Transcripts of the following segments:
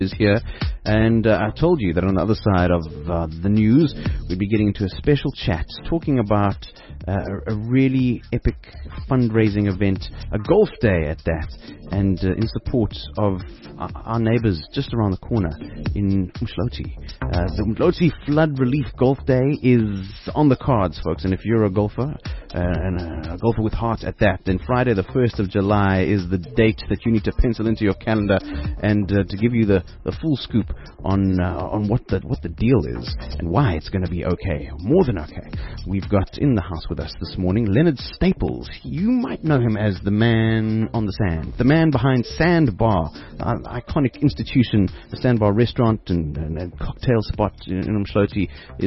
is here, and I told you that on the other side of the news, we'd be getting into a special chat talking about a really epic fundraising event, a golf day at that, and in support of our neighbors just around the corner in Umhloti. The Umhloti Flood Relief Golf Day is on the cards, folks, and if you're a golfer, and a golfer with heart at that, then Friday the 1st of July is the date that you need to pencil into your calendar, and to give you the full scoop on what the deal is and why it's going to be okay, more than okay. We've got in the house with us this morning Leonard Staples. You might know him as the man on the sand, the man behind Sandbar, an iconic institution. The Sandbar restaurant and cocktail spot in Umhloti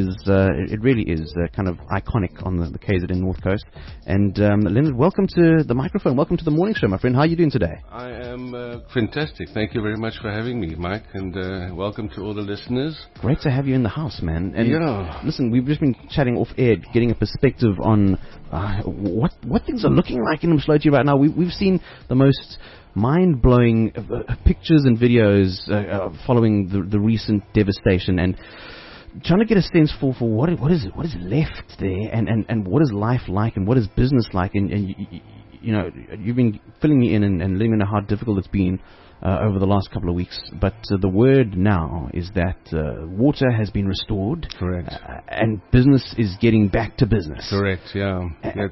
it really is kind of iconic on the KZN North Coast. And Leonard, welcome to the microphone. Welcome to the morning show, my friend. How are you doing today? I am fantastic. Thank you very much for having me, Mike, and welcome to all the listeners. Great to have you in the house, man. And yeah. Listen, we've just been chatting off air, getting a perspective on what things are looking like in Umhloti right now. We've seen the most mind-blowing pictures and videos following the recent devastation, and trying to get a sense for what is left there, and what is life like, and what is business like, and you know, you've been filling me in and letting me know how difficult it's been over the last couple of weeks. But the word now is that water has been restored. Correct. And business is getting back to business. Correct. Yeah.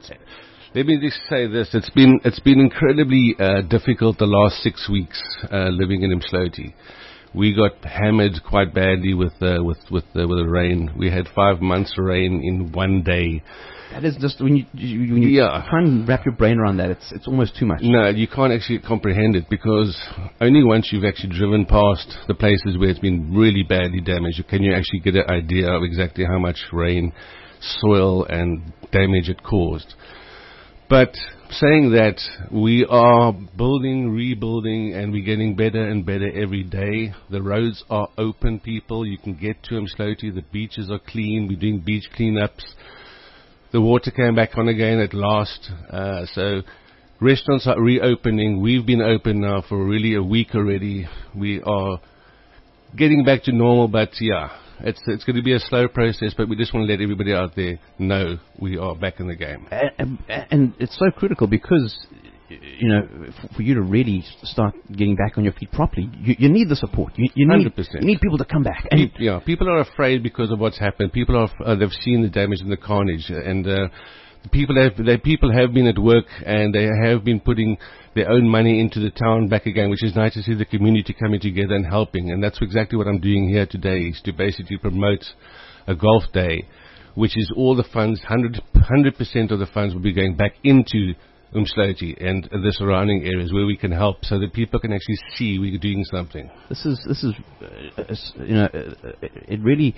Let me just say this: it's been incredibly difficult the last 6 weeks living in Umhloti. We got hammered quite badly with the rain. We had 5 months of rain in one day. That is just when you try and wrap your brain around that, it's almost too much. No, you can't actually comprehend it, because only once you've actually driven past the places where it's been really badly damaged can you actually get an idea of exactly how much rain, soil, and damage it caused. But saying that, we are building, rebuilding, and we're getting better and better every day. The roads are open, people. You can get to Umhloti. The beaches are clean. We're doing beach cleanups. The water came back on again at last. So restaurants are reopening. We've been open now for really a week already. We are getting back to normal, but yeah, it's going to be a slow process, but we just want to let everybody out there know we are back in the game. And it's so critical because, you know, for you to really start getting back on your feet properly, you need the support. You need 100%. You need people to come back. And People are afraid because of what's happened. People they've seen the damage and the carnage, and people have been at work, and they have been putting their own money into the town back again, which is nice to see the community coming together and helping. And that's exactly what I'm doing here today, is to basically promote a golf day, which is all the funds, 100% of the funds will be going back into Umhloti and the surrounding areas where we can help, so that people can actually see we're doing something. This is you know, it really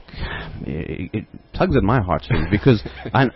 it tugs at my heartstrings, because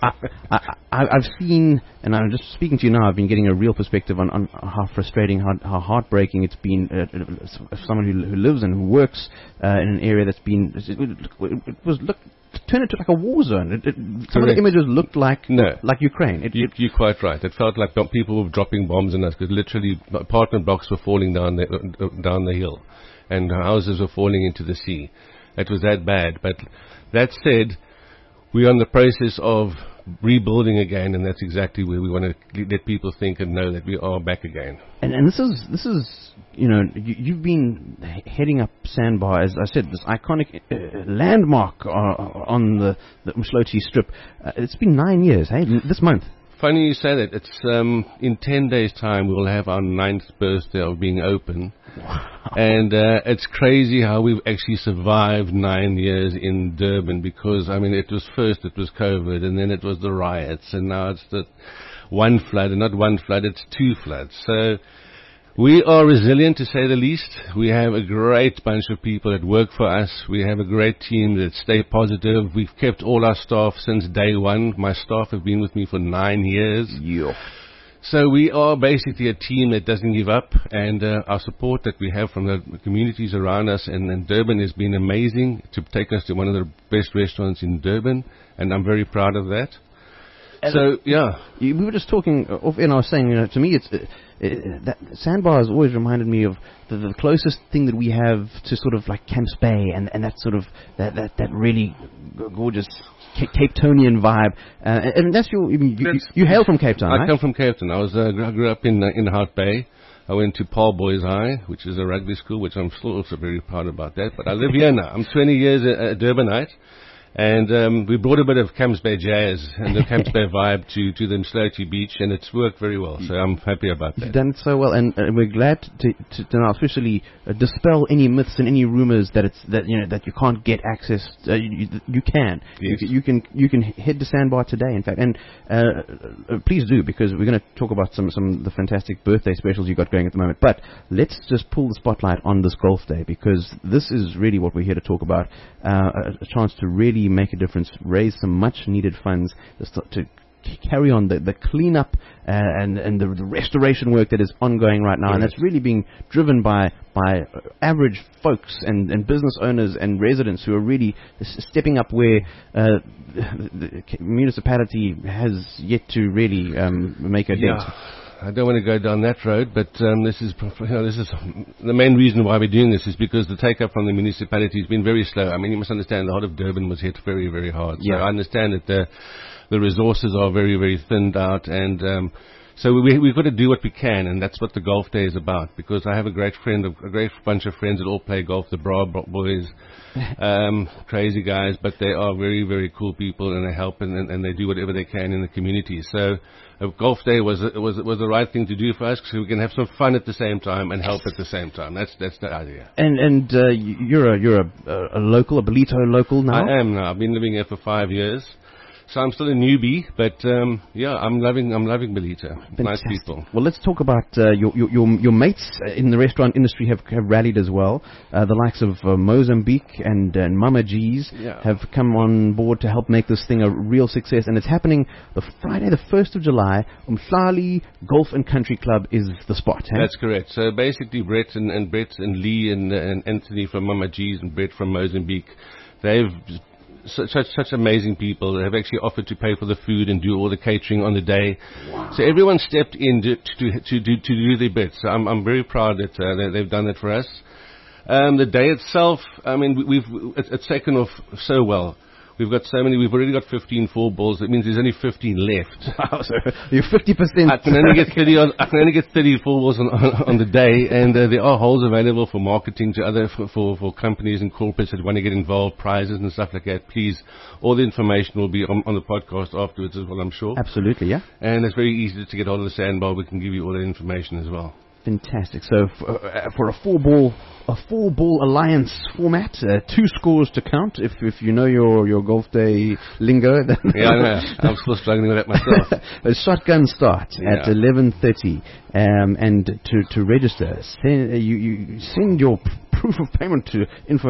I've seen, and I'm just speaking to you now, I've been getting a real perspective on how frustrating, how heartbreaking it's been for someone who lives and who works in an area that's been, it was turned into like a war zone. Some of the images looked like Ukraine. You're quite right. It felt like people were dropping bombs on us, because literally apartment blocks were falling down the hill, and houses were falling into the sea. It was that bad. But that said, we're in the process of rebuilding again, and that's exactly where we want to let people think and know that we are back again. And this is you know, you've been heading up Sandbar, as I said, this iconic landmark on the Umhloti Strip. It's been 9 years, hey, this month. Funny you say that. It's in 10 days' time we will have our 9th birthday of being open. Wow. And it's crazy how we've actually survived 9 years in Durban, because, I mean, it was COVID, and then it was the riots, and now it's the one flood, and not one flood, it's 2 floods. So we are resilient, to say the least. We have a great bunch of people that work for us. We have a great team that stay positive. We've kept all our staff since day one. My staff have been with me for 9 years. Yeah. So we are basically a team that doesn't give up, and our support that we have from the communities around us, and Durban has been amazing to take us to one of the best restaurants in Durban, and I'm very proud of that. So, yeah. We were just talking off, and I was saying, you know, to me, that Sandbar has always reminded me of the closest thing that we have to sort of like Camps Bay and that sort of that really gorgeous Cape Townian vibe. And that's you hail from Cape Town, I right? come from Cape Town. I grew up in Hout Bay. I went to Paul Boys High, which is a rugby school, which I'm still also very proud about that. But I live here now. I'm 20 years a Durbanite. And we brought a bit of Camps Bay jazz and the Camps Bay vibe to the Msloti Beach, and it's worked very well. So I'm happy about that. You've done it so well, and we're glad to now officially dispel any myths and any rumors that that you can't get access. You can. Yes. You can head to Sandbar today, in fact, and please do, because we're going to talk about some of the fantastic birthday specials you got going at the moment. But let's just pull the spotlight on this golf day, because this is really what we're here to talk about. A chance to really make a difference, raise some much needed funds to carry on the cleanup and the restoration work that is ongoing right now. Yes. And that's really being driven by average folks and business owners and residents who are really stepping up where the municipality has yet to really make a dent. I don't want to go down that road, but this is the main reason why we're doing this is because the take-up from the municipality has been very slow. I mean, you must understand the heart of Durban was hit very, very hard. So I understand that the resources are very, very thinned out, and so we've got to do what we can, and that's what the golf day is about. Because I have a great bunch of friends that all play golf, the Bra Boys, crazy guys, but they are very, very cool people, and they help and they do whatever they can in the community. So a golf day was the right thing to do for us, so we can have some fun at the same time and help at the same time. That's the idea. And you're a local, a Ballito local now? I am now. I've been living here for 5 years. So I'm still a newbie, but I'm loving Ballito. Nice people. Well, let's talk about your mates in the restaurant industry have rallied as well. The likes of Mozambique and Mama G's have come on board to help make this thing a real success, and it's happening the Friday, the 1st of July. Umhlali Golf and Country Club is the spot. Hey? That's correct. So basically, Brett and Lee and Anthony from Mama G's and Brett from Mozambique, they've such amazing people. They have actually offered to pay for the food and do all the catering on the day. Wow. So everyone stepped in to do their bit. So I'm very proud that they've done that for us. The day itself, I mean, it's taken off so well. We've got so many. We've already got 15 4 balls. That means there's only 15 left. Wow, so you're 50%. I can only get 30. I can only get 30 4 balls on the day, and there are holes available for marketing to other for companies and corporates that want to get involved, prizes and stuff like that. Please, all the information will be on the podcast afterwards as well, I'm sure. Absolutely, yeah. And it's very easy to get hold of the Sandbar. We can give you all that information as well. Fantastic. So for a four ball alliance format, 2 scores to count. If you know your golf day lingo, then yeah, I know. I'm still struggling with that myself. A shotgun start at 11:30, and to register, you send your proof of payment to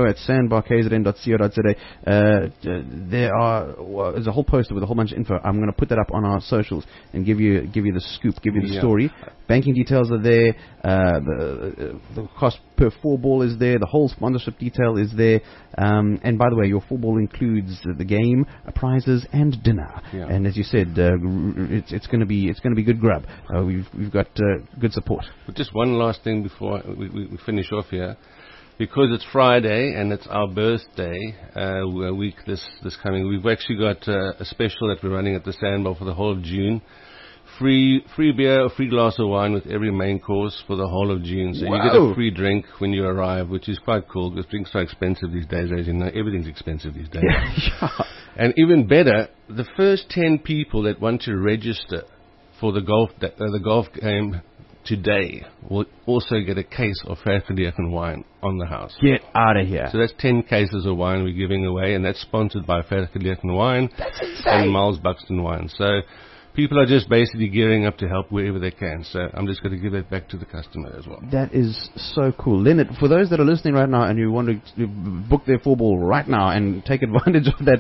info@sandbarkzn.co.za. There's a whole poster with a whole bunch of info. I'm going to put that up on our socials and give you the scoop, give you the story. Banking details are there. The cost per 4 ball is there. The whole sponsorship detail is there. And by the way, your 4 ball includes the game, prizes, and dinner. Yeah. And as you said, it's going to be good grub. We've got good support. But just one last thing before we finish off here. Because it's Friday and it's our birthday week this coming, we've actually got a special that we're running at the Sandbar for the whole of June. Free beer or free glass of wine with every main course for the whole of June. So you get a free drink when you arrive, which is quite cool because drinks are expensive these days, as you know. Everything's expensive these days. Yeah. And even better, the first 10 people that want to register for the golf game today will also get a case of Vergelegen wine on the house. Get out of here. So that's 10 cases of wine we're giving away, and that's sponsored by Vergelegen Wine and Miles Buxton Wine. So people are just basically gearing up to help wherever they can. So I'm just going to give that back to the customer as well. That is so cool. Leonard, for those that are listening right now and who want to book their 4 ball right now and take advantage of that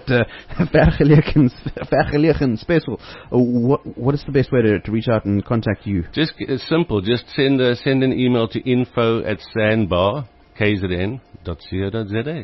Vergelegen special, what is the best way to reach out and contact you? Just it's simple. Just send an email to info@sandbar, sandbarkzn.co.za.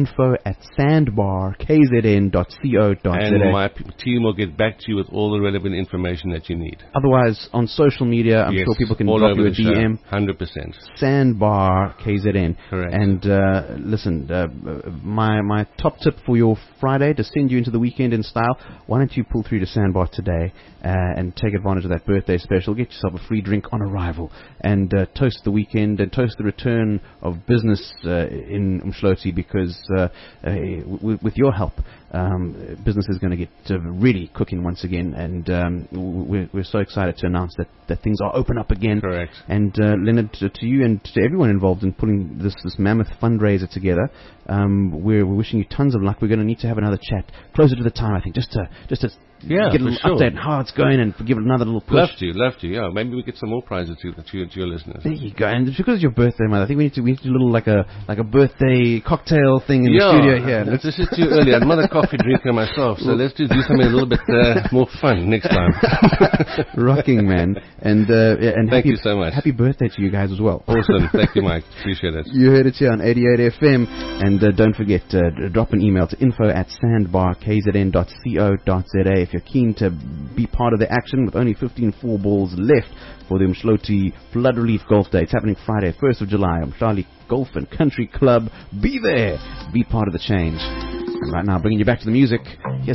info@sandbarkzn.co.za. And my team will get back to you with all the relevant information that you need. Otherwise, on social media, I'm sure people can all drop over you a the show. DM. 100%. Sandbar KZN. Correct. And listen, my top tip for your Friday to send you into the weekend in style, why don't you pull through to Sandbar today and take advantage of that birthday special. Get yourself a free drink on arrival and toast the weekend and toast the return of business in Umhloti, because with your help, business is going to get really cooking once again, and we're so excited to announce that things are open up again. Correct. And Leonard, to you and to everyone involved in putting this mammoth fundraiser together, we're wishing you tons of luck. We're going to need to have another chat closer to the time, I think, just to get a little update on how it's going and give it another little push. Love to. Yeah, maybe we get some more prizes to your listeners. There you go. And because it's your birthday month, I think we need to do a little like a birthday cocktail thing in the studio here. This is too early. I'm not a coffee drinker myself, so let's do something a little bit more fun next time. Rocking, man. And thank you so much. Happy birthday to you guys as well. Awesome. Thank you, Mike. Appreciate it. You heard it here on 88 FM. And don't forget, drop an email to info@sandbarkzn.co.za if you're keen to be part of the action, with only 15 4 balls left for the Umhloti Flood Relief Golf Day. It's happening Friday, 1st of July, Umhlali Golf and Country Club. Be there. Be part of the change. And right now, bringing you back to the music. Here's